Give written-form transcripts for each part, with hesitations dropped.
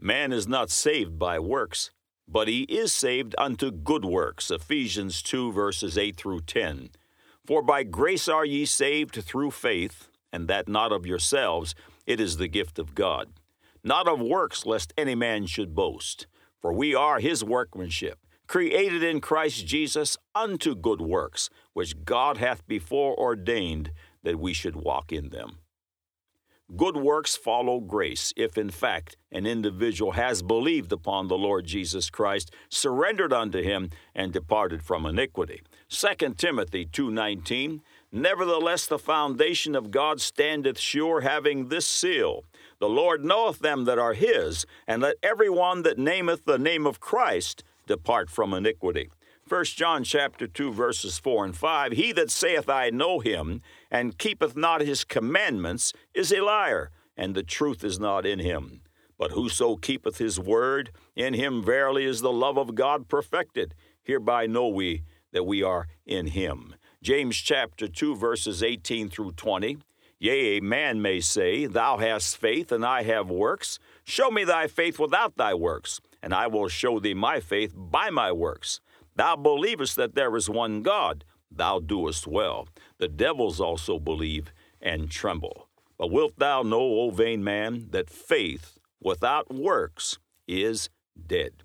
Man is not saved by works, but he is saved unto good works. Ephesians 2, verses 8 through 10. For by grace are ye saved through faith, and that not of yourselves, it is the gift of God. Not of works, lest any man should boast. For we are his workmanship, created in Christ Jesus unto good works, which God hath before ordained that we should walk in them. Good works follow grace if, in fact, an individual has believed upon the Lord Jesus Christ, surrendered unto him, and departed from iniquity. 2 Timothy 2:19, Nevertheless the foundation of God standeth sure, having this seal, The Lord knoweth them that are his, and let every one that nameth the name of Christ depart from iniquity. 1 John chapter 2, verses 4 and 5, He that saith, I know him, and keepeth not his commandments, is a liar, and the truth is not in him. But whoso keepeth his word, in him verily is the love of God perfected. Hereby know we that we are in him. James chapter 2, verses 18 through 20, Yea, a man may say, Thou hast faith, and I have works. Show me thy faith without thy works, and I will show thee my faith by my works. Thou believest that there is one God. Thou doest well. The devils also believe and tremble. But wilt thou know, O vain man, that faith without works is dead?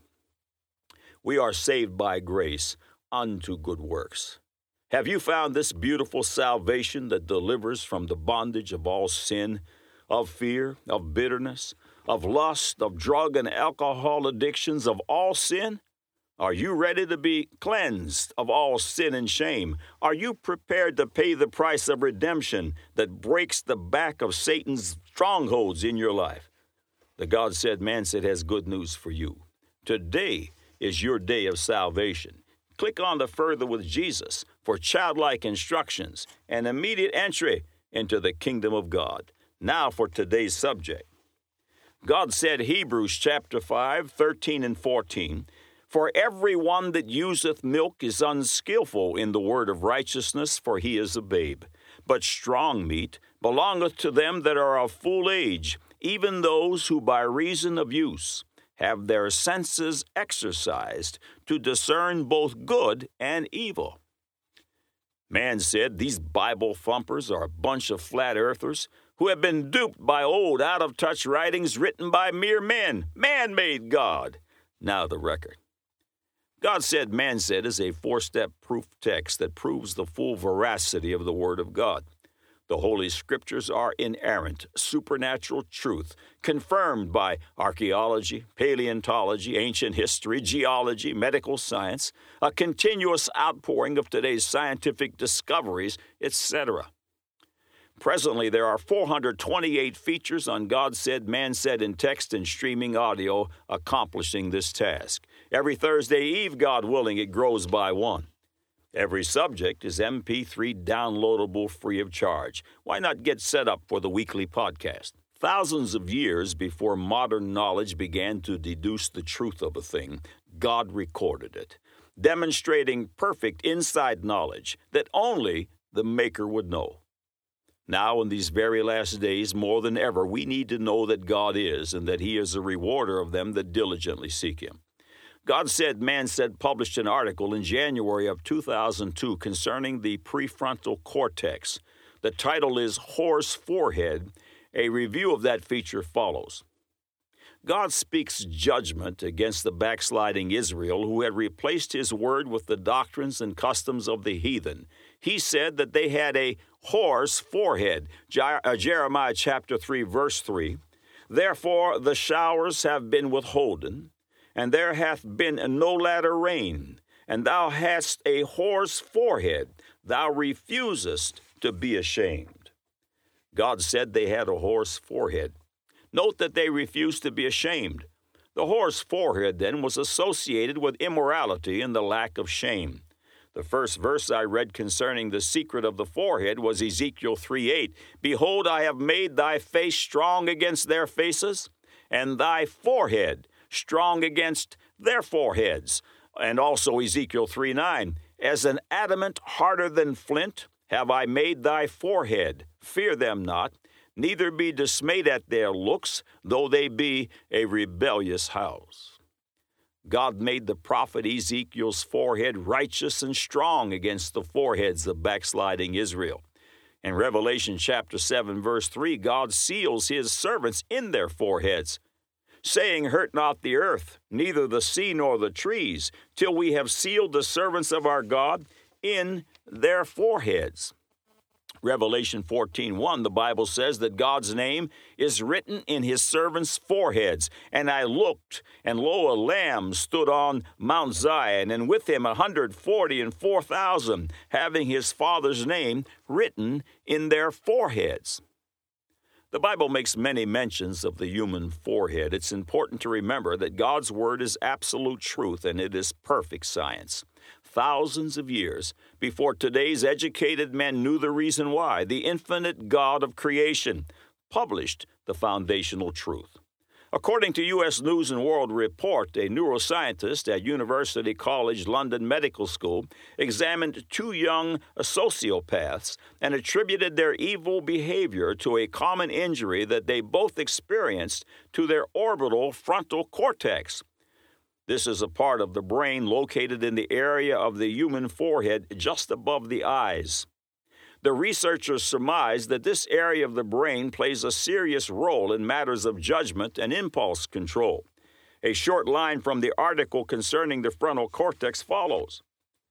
We are saved by grace unto good works. Have you found this beautiful salvation that delivers from the bondage of all sin, of fear, of bitterness, of lust, of drug and alcohol addictions, of all sin? Are you ready to be cleansed of all sin and shame? Are you prepared to pay the price of redemption that breaks the back of Satan's strongholds in your life? The God Said, Man Said has good news for you. Today is your day of salvation. Click on the Further with Jesus for childlike instructions and immediate entry into the kingdom of God. Now for today's subject. God said, Hebrews chapter 5, 13 and 14, For every one that useth milk is unskillful in the word of righteousness, for he is a babe. But strong meat belongeth to them that are of full age, even those who by reason of use have their senses exercised to discern both good and evil. Man said these Bible thumpers are a bunch of flat earthers who have been duped by old out-of-touch writings written by mere men, man-made God. Now the record. God Said, Man Said is a four-step proof text that proves the full veracity of the Word of God. The Holy Scriptures are inerrant, supernatural truth, confirmed by archaeology, paleontology, ancient history, geology, medical science, a continuous outpouring of today's scientific discoveries, etc. Presently, there are 428 features on God Said, Man Said in text and streaming audio accomplishing this task. Every Thursday Eve, God willing, it grows by one. Every subject is MP3 downloadable free of charge. Why not get set up for the weekly podcast? Thousands of years before modern knowledge began to deduce the truth of a thing, God recorded it, demonstrating perfect inside knowledge that only the Maker would know. Now, in these very last days, more than ever, we need to know that God is, and that He is a rewarder of them that diligently seek Him. God Said, Man Said published an article in January of 2002 concerning the prefrontal cortex. The title is Horse Forehead. A review of that feature follows. God speaks judgment against the backsliding Israel who had replaced His word with the doctrines and customs of the heathen. He said that they had a horse forehead. Jeremiah chapter 3, verse 3. Therefore the showers have been withholden, and there hath been no latter rain, and thou hast a horse forehead. Thou refusest to be ashamed. God said they had a horse forehead. Note that they refused to be ashamed. The horse forehead, then, was associated with immorality and the lack of shame. The first verse I read concerning the secret of the forehead was Ezekiel 3:8. Behold, I have made thy face strong against their faces, and thy forehead strong against their foreheads. And also Ezekiel 3:9. As an adamant harder than flint have I made thy forehead. Fear them not, neither be dismayed at their looks, though they be a rebellious house. God made the prophet Ezekiel's forehead righteous and strong against the foreheads of backsliding Israel. In Revelation chapter 7, verse 3, God seals his servants in their foreheads, saying, Hurt not the earth, neither the sea nor the trees, till we have sealed the servants of our God in their foreheads. Revelation 14:1, the Bible says that God's name is written in his servants' foreheads. And I looked, and lo, a lamb stood on Mount Zion, and with him 144,000, having his Father's name written in their foreheads. The Bible makes many mentions of the human forehead. It's important to remember that God's word is absolute truth, and it is perfect science. Thousands of years before today's educated men knew the reason why, the infinite God of creation published the foundational truth. According to U.S. News & World Report, a neuroscientist at University College London Medical School examined two young sociopaths and attributed their evil behavior to a common injury that they both experienced to their orbital frontal cortex. This is a part of the brain located in the area of the human forehead just above the eyes. The researchers surmised that this area of the brain plays a serious role in matters of judgment and impulse control. A short line from the article concerning the frontal cortex follows.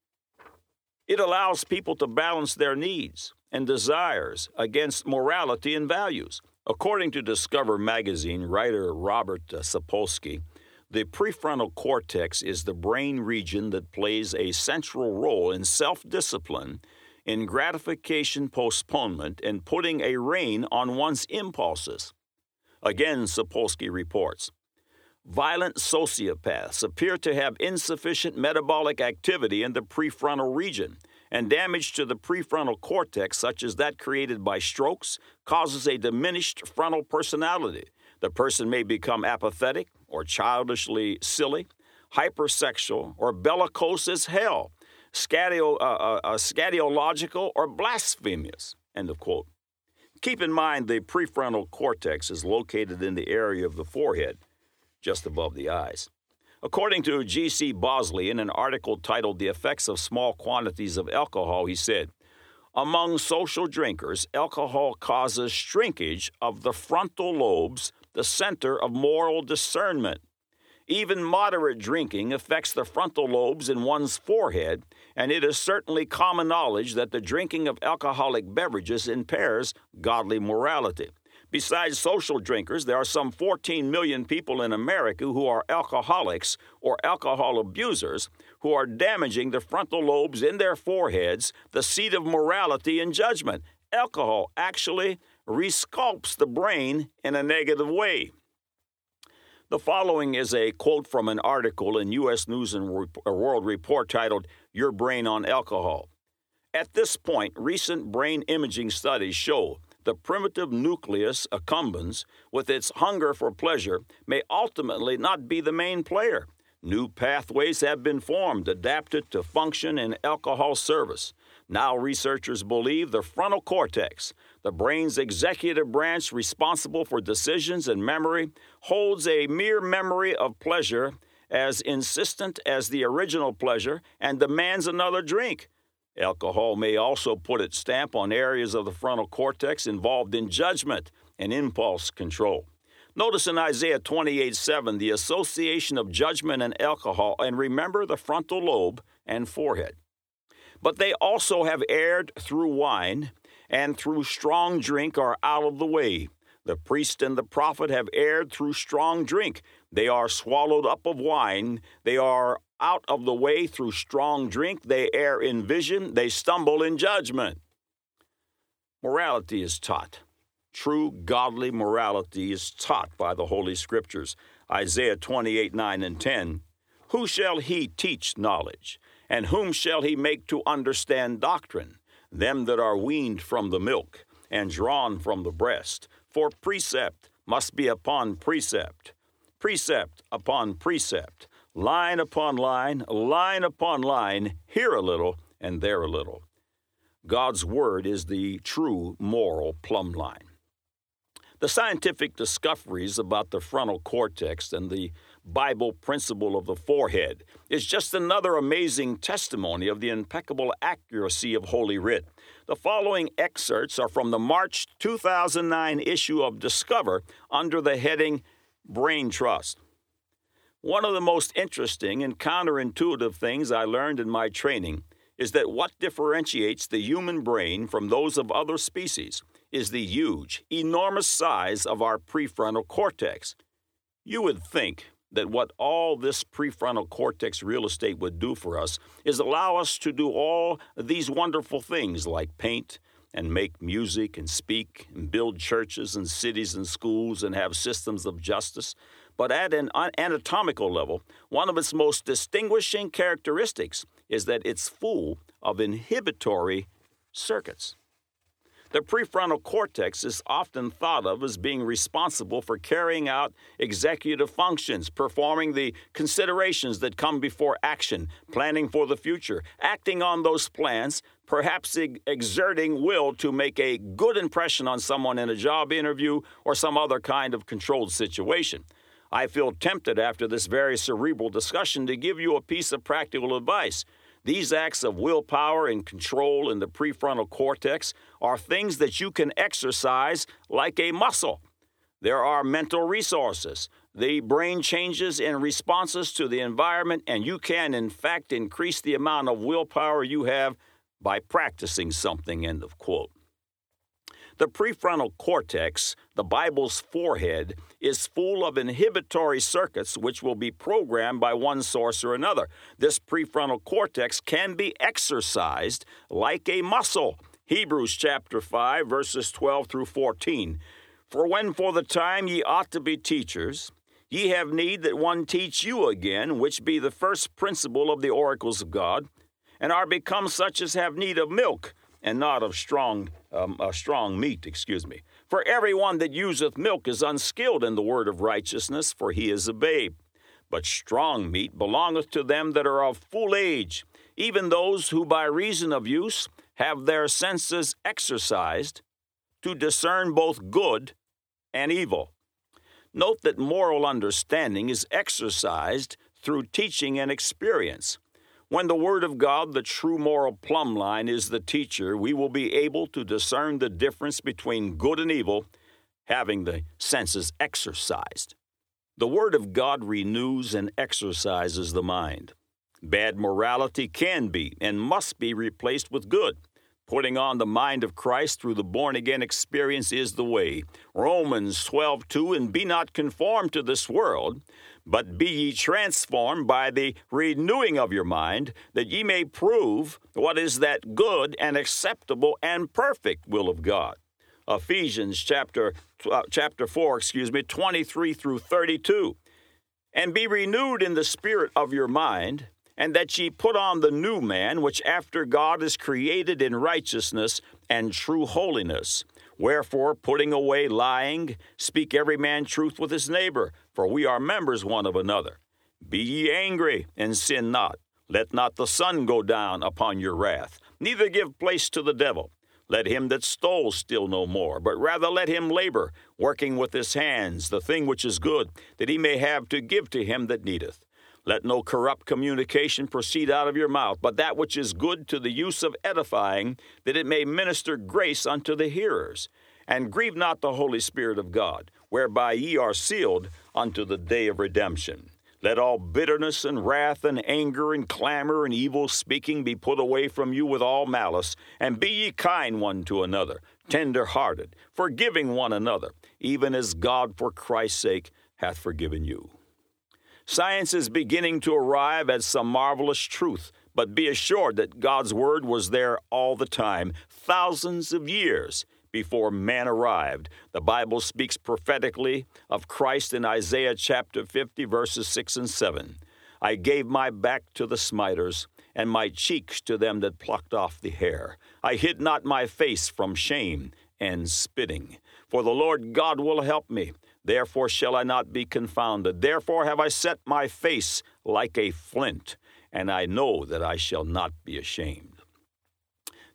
It allows people to balance their needs and desires against morality and values. According to Discover magazine writer Robert Sapolsky, the prefrontal cortex is the brain region that plays a central role in self-discipline, in gratification postponement, and putting a rein on one's impulses. Again, Sapolsky reports, violent sociopaths appear to have insufficient metabolic activity in the prefrontal region, and damage to the prefrontal cortex, such as that created by strokes, causes a diminished frontal personality. The person may become apathetic or childishly silly, hypersexual, or bellicose as hell, scatological, or blasphemous. End of quote. Keep in mind the prefrontal cortex is located in the area of the forehead, just above the eyes. According to G.C. Bosley, in an article titled The Effects of Small Quantities of Alcohol, he said, among social drinkers, alcohol causes shrinkage of the frontal lobes, the center of moral discernment. Even moderate drinking affects the frontal lobes in one's forehead, and it is certainly common knowledge that the drinking of alcoholic beverages impairs godly morality. Besides social drinkers, there are some 14 million people in America who are alcoholics or alcohol abusers who are damaging the frontal lobes in their foreheads, the seat of morality and judgment. Alcohol actually resculpts the brain in a negative way. The following is a quote from an article in U.S. News & World Report titled, Your Brain on Alcohol. At this point, recent brain imaging studies show the primitive nucleus accumbens, with its hunger for pleasure, may ultimately not be the main player. New pathways have been formed, adapted to function in alcohol service. Now researchers believe the frontal cortex, the brain's executive branch responsible for decisions and memory, holds a mere memory of pleasure as insistent as the original pleasure and demands another drink. Alcohol may also put its stamp on areas of the frontal cortex involved in judgment and impulse control. Notice in Isaiah 28:7 the association of judgment and alcohol, and remember the frontal lobe and forehead. But they also have erred through wine, and through strong drink are out of the way. The priest and the prophet have erred through strong drink. They are swallowed up of wine. They are out of the way through strong drink. They err in vision. They stumble in judgment. Morality is taught. True godly morality is taught by the Holy Scriptures. Isaiah 28:9 and 10. Who shall he teach knowledge? And whom shall he make to understand doctrine? Them that are weaned from the milk and drawn from the breast. For precept must be upon precept, precept upon precept, line upon line, line upon line, here a little and there a little. God's word is the true moral plumb line. The scientific discoveries about the frontal cortex and the Bible principle of the forehead is just another amazing testimony of the impeccable accuracy of Holy Writ. The following excerpts are from the March 2009 issue of Discover under the heading Brain Trust. One of the most interesting and counterintuitive things I learned in my training is that what differentiates the human brain from those of other species is the huge, enormous size of our prefrontal cortex. You would think that what all this prefrontal cortex real estate would do for us is allow us to do all these wonderful things like paint and make music and speak and build churches and cities and schools and have systems of justice. But at an anatomical level, one of its most distinguishing characteristics is that it's full of inhibitory circuits. The prefrontal cortex is often thought of as being responsible for carrying out executive functions, performing the considerations that come before action, planning for the future, acting on those plans, perhaps exerting will to make a good impression on someone in a job interview or some other kind of controlled situation. I feel tempted after this very cerebral discussion to give you a piece of practical advice. These acts of willpower and control in the prefrontal cortex are things that you can exercise like a muscle. There are mental resources. The brain changes in responses to the environment, and you can, in fact, increase the amount of willpower you have by practicing something, end of quote. The prefrontal cortex, the Bible's forehead, is full of inhibitory circuits which will be programmed by one source or another. This prefrontal cortex can be exercised like a muscle. Hebrews chapter 5, verses 12 through 14. For when for the time ye ought to be teachers, ye have need that one teach you again, which be the first principle of the oracles of God, and are become such as have need of milk, and not of strong meat. For everyone that useth milk is unskilled in the word of righteousness, for he is a babe. But strong meat belongeth to them that are of full age, even those who by reason of use have their senses exercised to discern both good and evil. Note that moral understanding is exercised through teaching and experience. When the Word of God, the true moral plumb line, is the teacher, we will be able to discern the difference between good and evil, having the senses exercised. The Word of God renews and exercises the mind. Bad morality can be and must be replaced with good. Putting on the mind of Christ through the born-again experience is the way. Romans 12:2, and be not conformed to this world, but be ye transformed by the renewing of your mind, that ye may prove what is that good and acceptable and perfect will of God. Ephesians chapter 4, 23 through 32. And be renewed in the spirit of your mind, and that ye put on the new man, which after God is created in righteousness and true holiness. Wherefore, putting away lying, speak every man truth with his neighbor, for we are members one of another. Be ye angry, and sin not. Let not the sun go down upon your wrath, neither give place to the devil. Let him that stole steal no more, but rather let him labor, working with his hands the thing which is good, that he may have to give to him that needeth. Let no corrupt communication proceed out of your mouth, but that which is good to the use of edifying, that it may minister grace unto the hearers. And grieve not the Holy Spirit of God, whereby ye are sealed unto the day of redemption. Let all bitterness and wrath and anger and clamor and evil speaking be put away from you with all malice, and be ye kind one to another, tender-hearted, forgiving one another, even as God for Christ's sake hath forgiven you. Science is beginning to arrive at some marvelous truth, but be assured that God's Word was there all the time, thousands of years before man arrived. The Bible speaks prophetically of Christ in Isaiah chapter 50, verses 6 and 7. I gave my back to the smiters, and my cheeks to them that plucked off the hair. I hid not my face from shame and spitting. For the Lord God will help me. Therefore shall I not be confounded. Therefore have I set my face like a flint, and I know that I shall not be ashamed.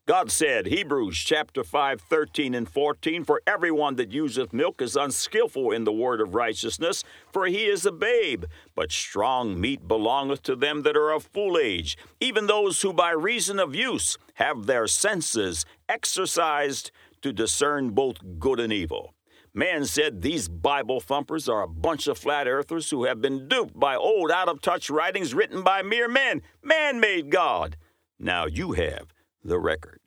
God said, Hebrews chapter 5, 13 and 14, For everyone that useth milk is unskillful in the word of righteousness, for he is a babe. But strong meat belongeth to them that are of full age, even those who by reason of use have their senses exercised to discern both good and evil. Man said these Bible thumpers are a bunch of flat earthers who have been duped by old out-of-touch writings written by mere men, man-made God. Now you have the record.